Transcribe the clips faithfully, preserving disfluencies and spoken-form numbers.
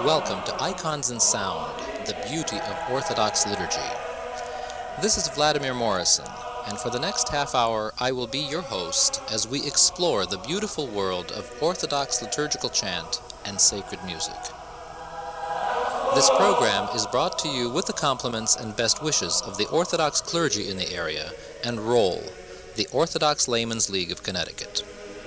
Welcome to Icons and Sound, the beauty of Orthodox liturgy. This is Vladimir Morrison, and for the next half hour I will be your host as we explore the beautiful world of Orthodox liturgical chant and sacred music. This program is brought to you with the compliments and best wishes of the Orthodox clergy in the area and R O L L, the Orthodox Laymen's League of Connecticut.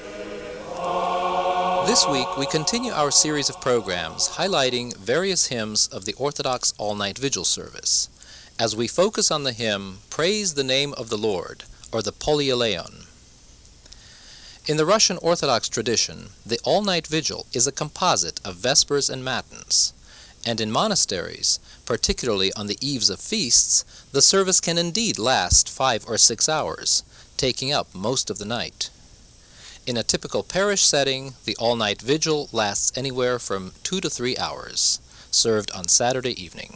This week we continue our series of programs highlighting various hymns of the Orthodox All-Night Vigil service, as we focus on the hymn Praise the Name of the Lord, or the Polyeleon. In the Russian Orthodox tradition, the All-Night Vigil is a composite of Vespers and Matins, and in monasteries, particularly on the eves of feasts, the service can indeed last five or six hours, taking up most of the night. In a typical parish setting, the all-night vigil lasts anywhere from two to three hours, served on Saturday evening.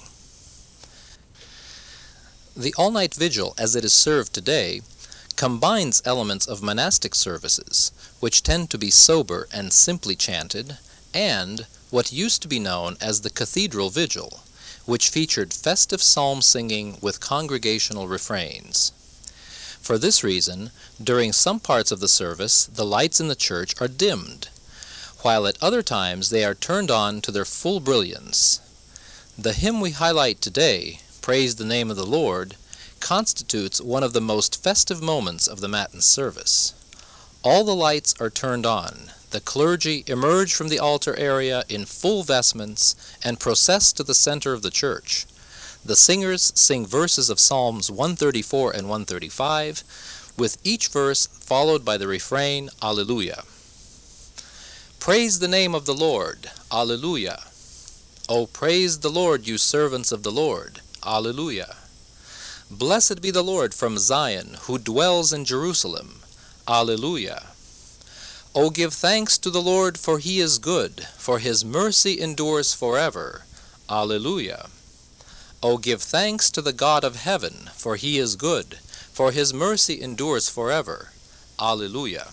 The all-night vigil, as it is served today, combines elements of monastic services, which tend to be sober and simply chanted, and what used to be known as the cathedral vigil, which featured festive psalm singing with congregational refrains. For this reason, during some parts of the service, the lights in the church are dimmed, while at other times they are turned on to their full brilliance. The hymn we highlight today, Praise the Name of the Lord, constitutes one of the most festive moments of the Matin service. All the lights are turned on. The clergy emerge from the altar area in full vestments and process to the center of the church. The singers sing verses of Psalms one thirty-four and one thirty-five, with each verse followed by the refrain, Alleluia. Praise the name of the Lord, Alleluia. O praise the Lord, you servants of the Lord, Alleluia. Blessed be the Lord from Zion, who dwells in Jerusalem, Alleluia. O give thanks to the Lord, for he is good, for his mercy endures forever, Alleluia. O give thanks to the God of heaven, for he is good, for his mercy endures forever. Alleluia.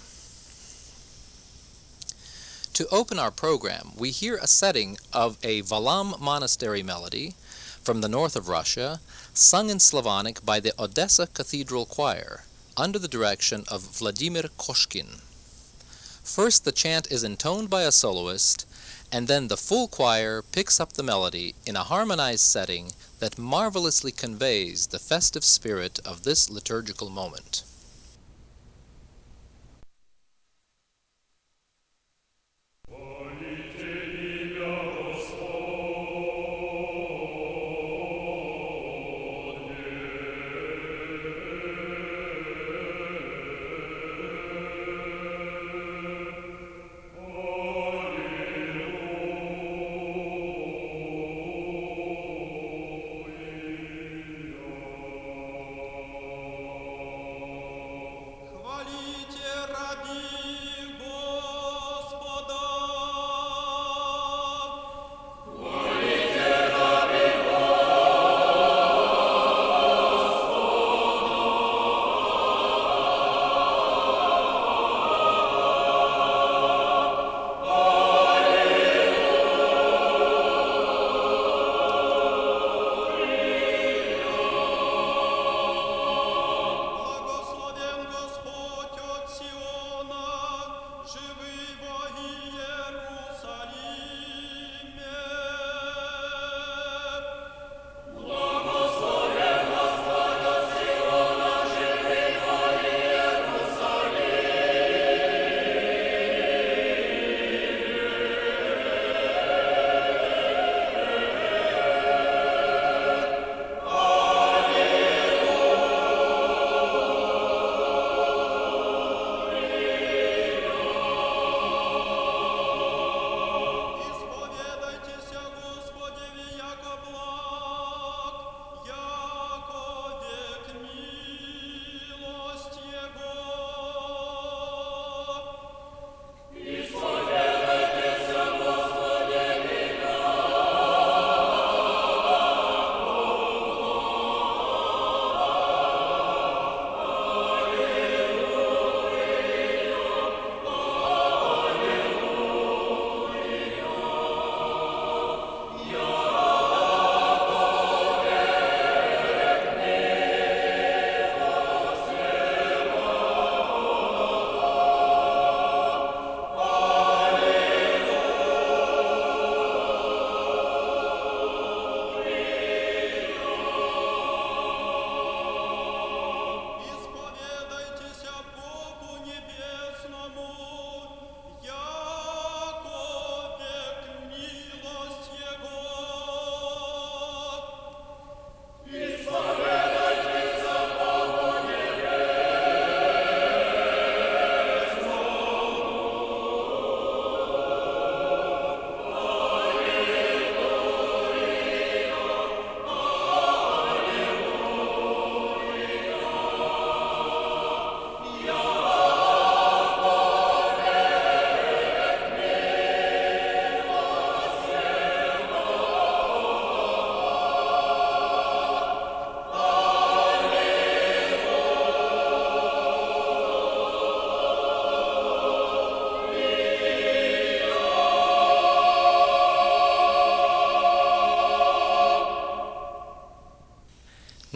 To open our program, we hear a setting of a Valam monastery melody from the north of Russia, sung in Slavonic by the Odessa Cathedral Choir, under the direction of Vladimir Koshkin. First the chant is intoned by a soloist, and then the full choir picks up the melody in a harmonized setting that marvelously conveys the festive spirit of this liturgical moment.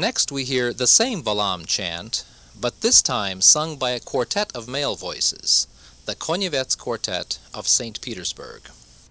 Next we hear the same Balaam chant, but this time sung by a quartet of male voices, the Konievets Quartet of Saint Petersburg.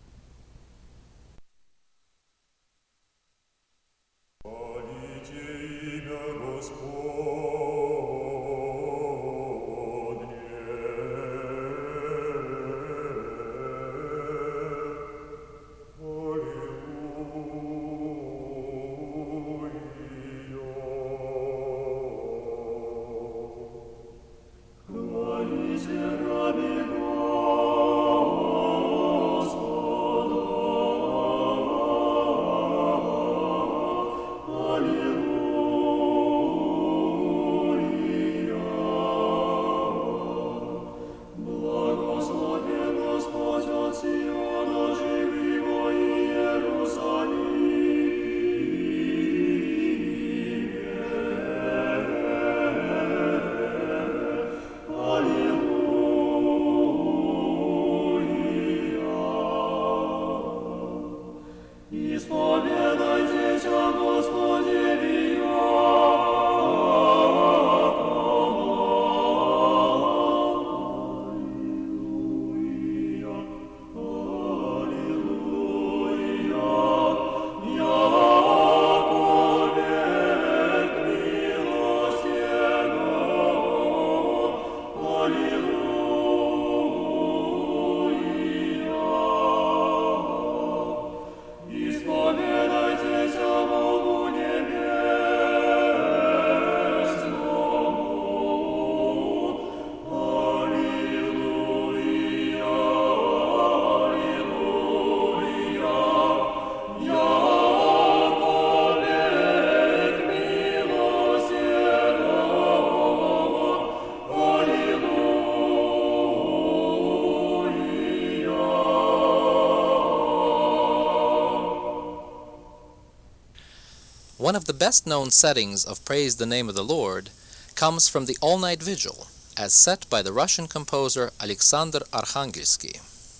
One of the best-known settings of Praise the Name of the Lord comes from the All-Night Vigil, as set by the Russian composer Alexander Arkhangelsky.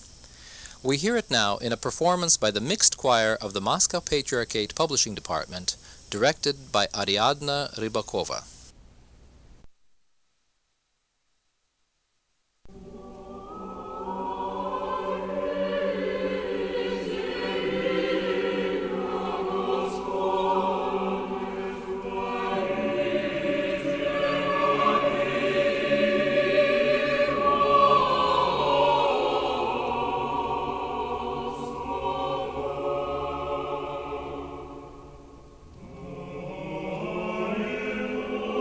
We hear it now in a performance by the mixed choir of the Moscow Patriarchate Publishing Department, directed by Ariadna Rybakova. Alleluia.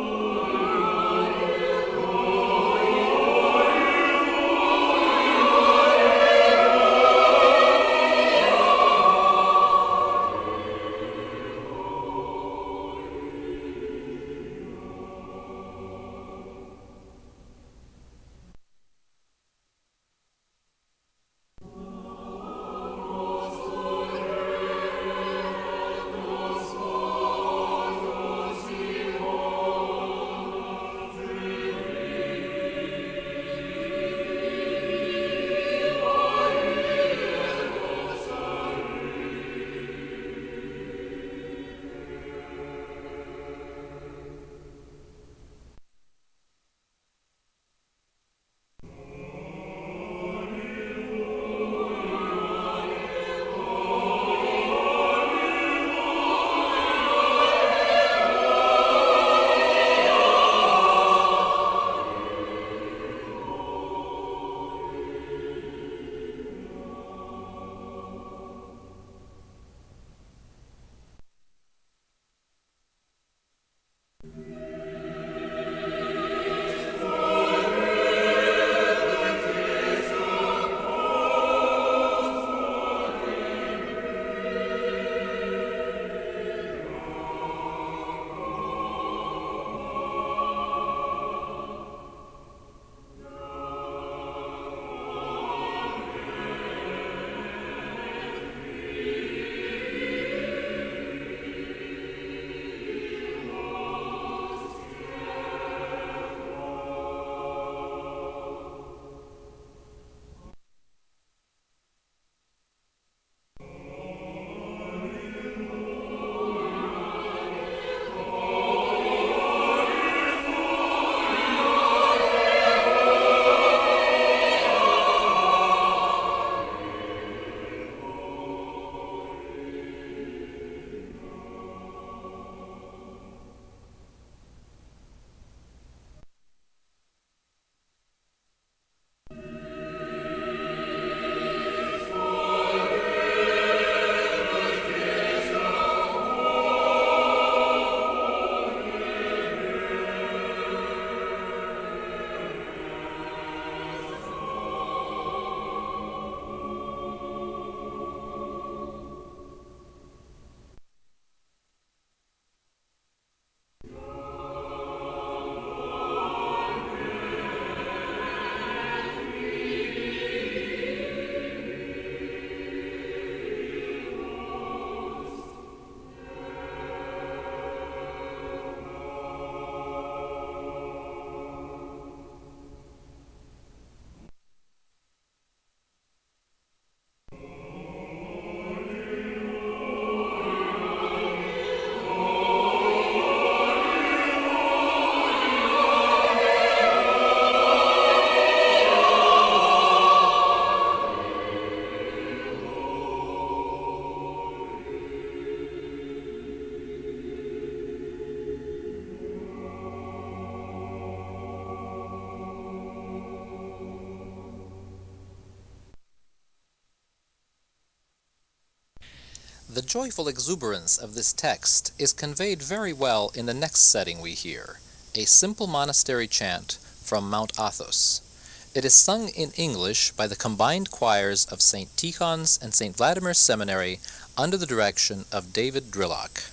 The joyful exuberance of this text is conveyed very well in the next setting we hear, a simple monastery chant from Mount Athos. It is sung in English by the combined choirs of Saint Tikhon's and Saint Vladimir's Seminary under the direction of David Drillock.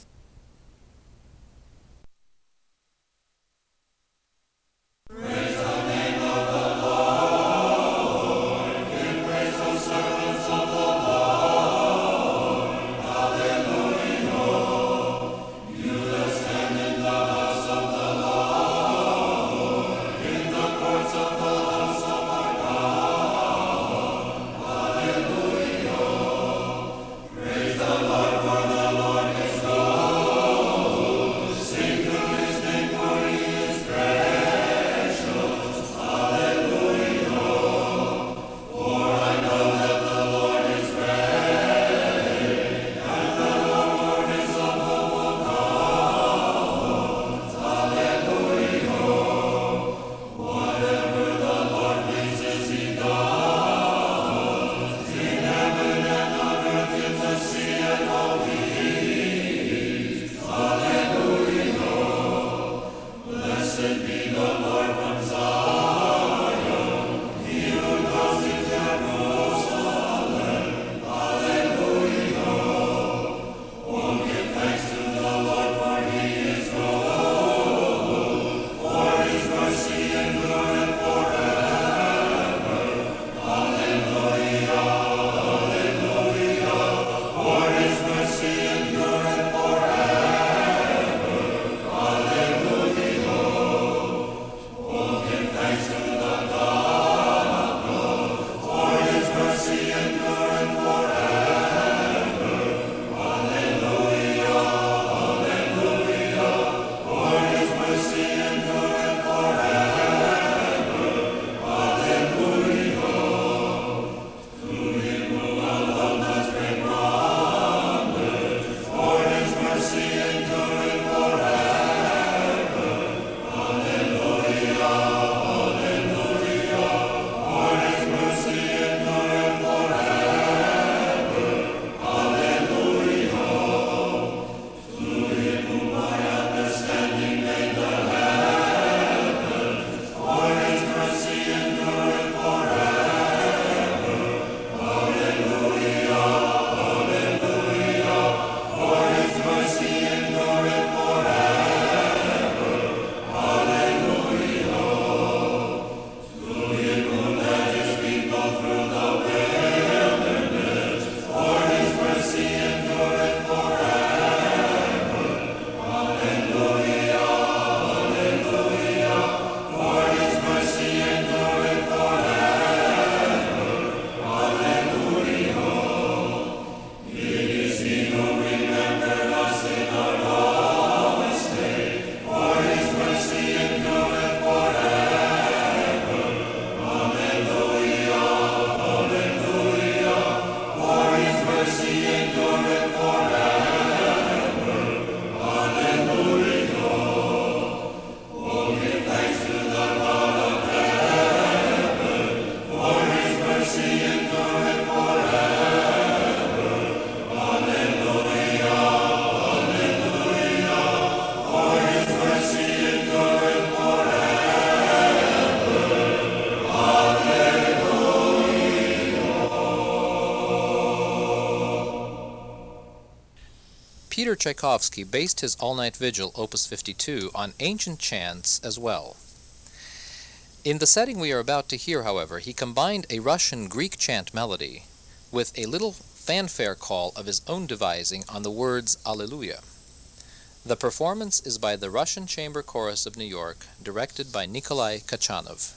Peter Tchaikovsky based his all-night vigil, Opus fifty-two, on ancient chants as well. In the setting we are about to hear, however, he combined a Russian Greek chant melody with a little fanfare call of his own devising on the words Alleluia. The performance is by the Russian Chamber Chorus of New York, directed by Nikolai Kachanov.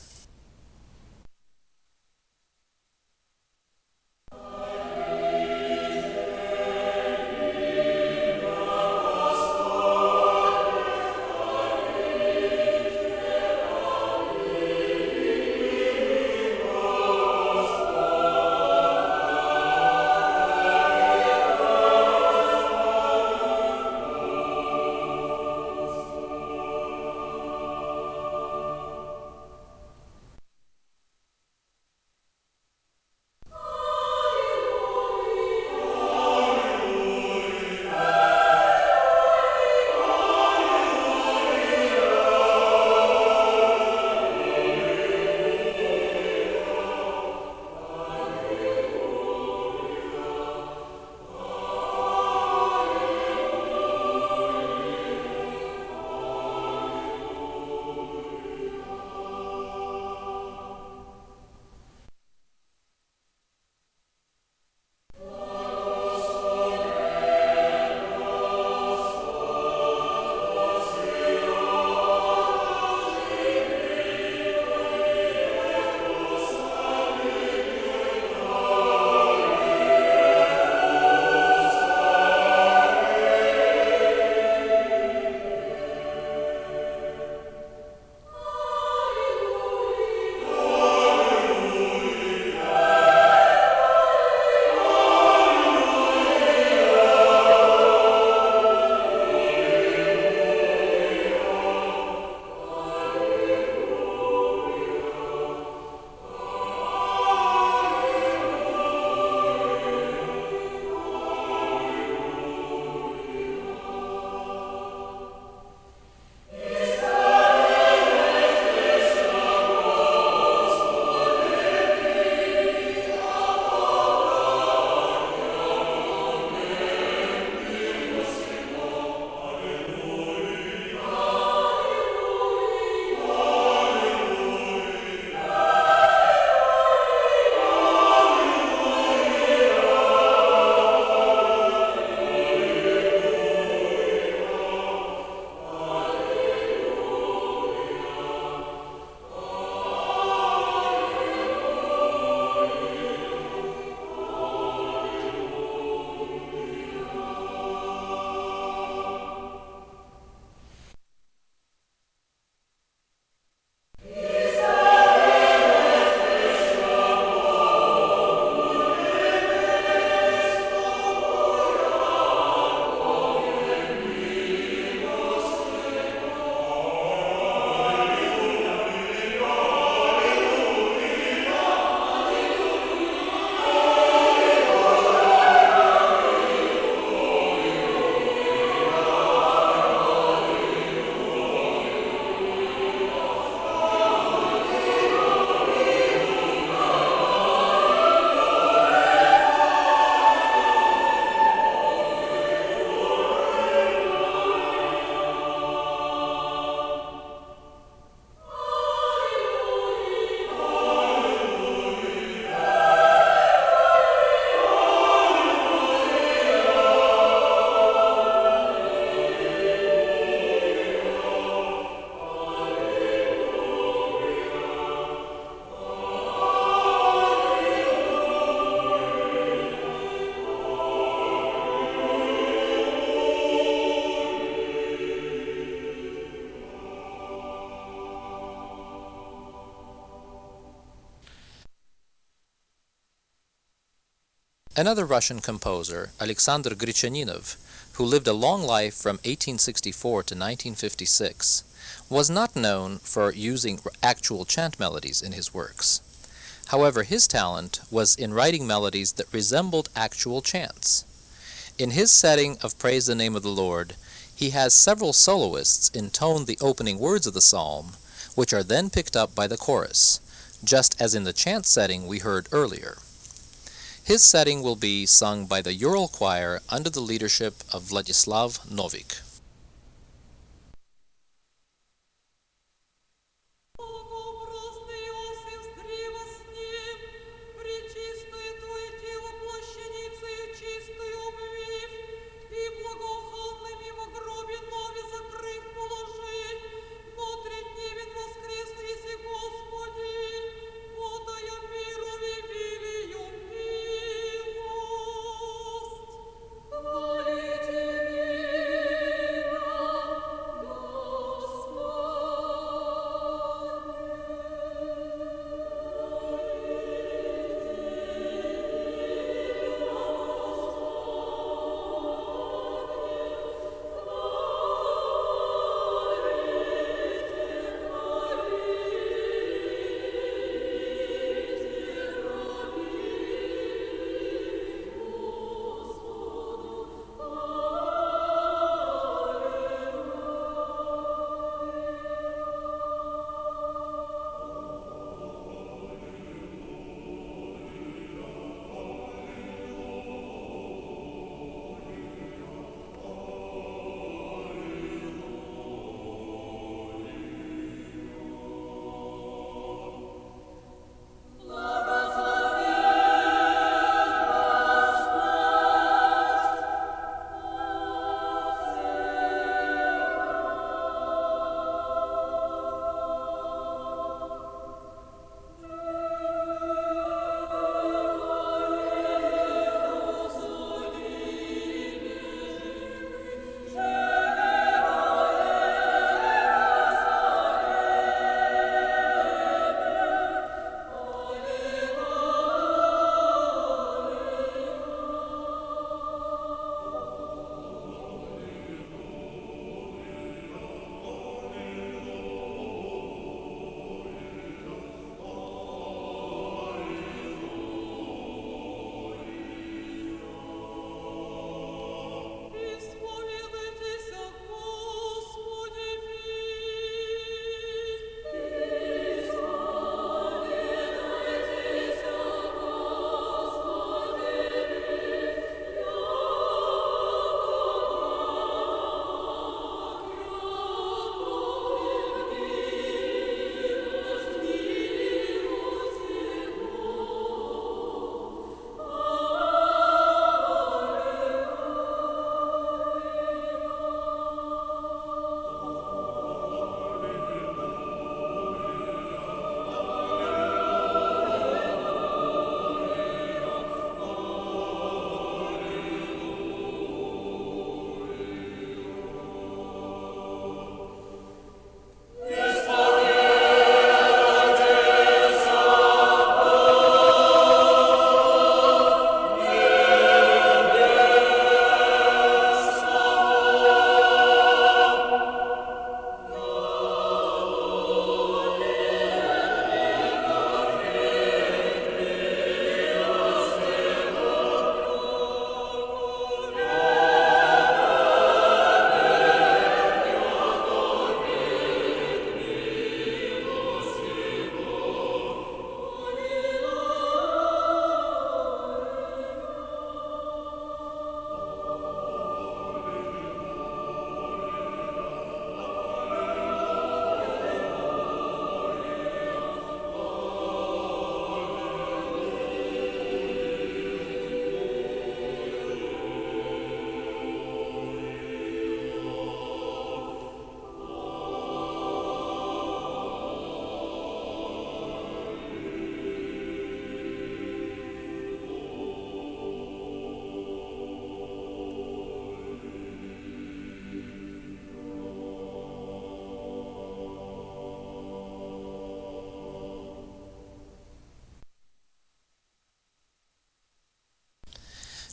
Another Russian composer, Alexander Grichaninov, who lived a long life from eighteen sixty-four to nineteen fifty-six, was not known for using actual chant melodies in his works. However, his talent was in writing melodies that resembled actual chants. In his setting of Praise the Name of the Lord, he has several soloists intone the opening words of the psalm, which are then picked up by the chorus, just as in the chant setting we heard earlier. His setting will be sung by the Ural Choir under the leadership of Vladislav Novik.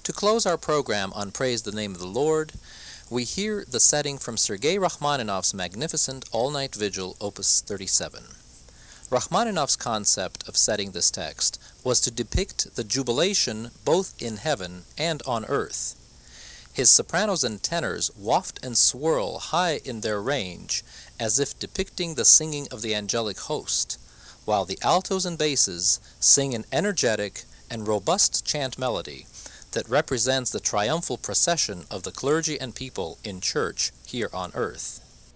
To close our program on Praise the Name of the Lord, we hear the setting from Sergei Rachmaninoff's magnificent All-Night Vigil, Opus thirty-seven. Rachmaninoff's concept of setting this text was to depict the jubilation both in heaven and on earth. His sopranos and tenors waft and swirl high in their range, as if depicting the singing of the angelic host, while the altos and basses sing an energetic and robust chant melody that represents the triumphal procession of the clergy and people in church here on earth.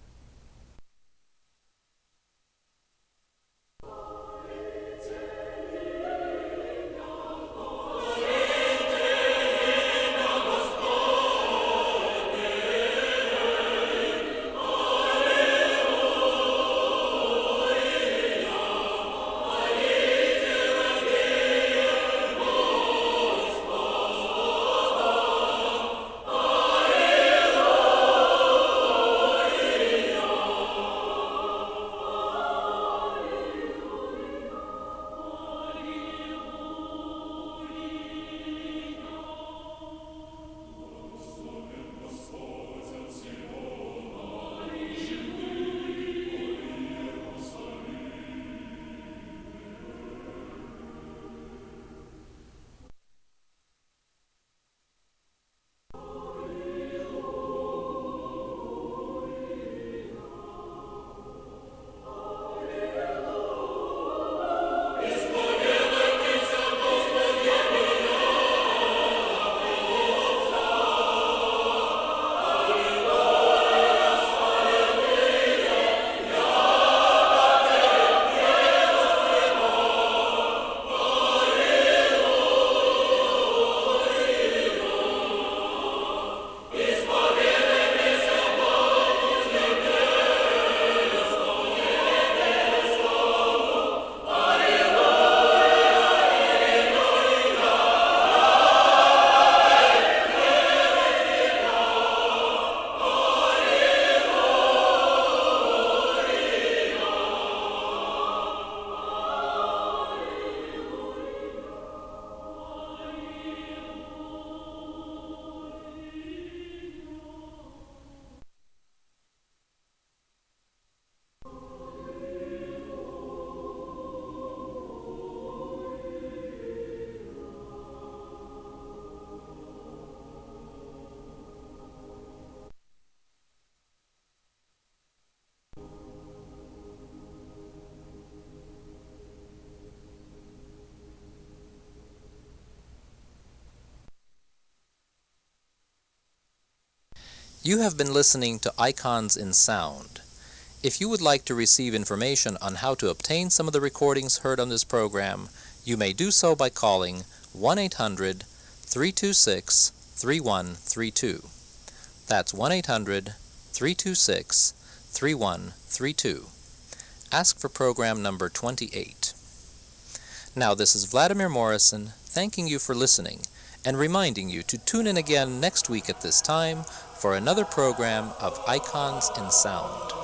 You have been listening to Icons in Sound. If you would like to receive information on how to obtain some of the recordings heard on this program, you may do so by calling one eight hundred, three two six, three one three two. That's one eight hundred, three two six, three one three two. Ask for program number twenty-eight. Now, this is Vladimir Morrison thanking you for listening and reminding you to tune in again next week at this time for another program of Icons in Sound.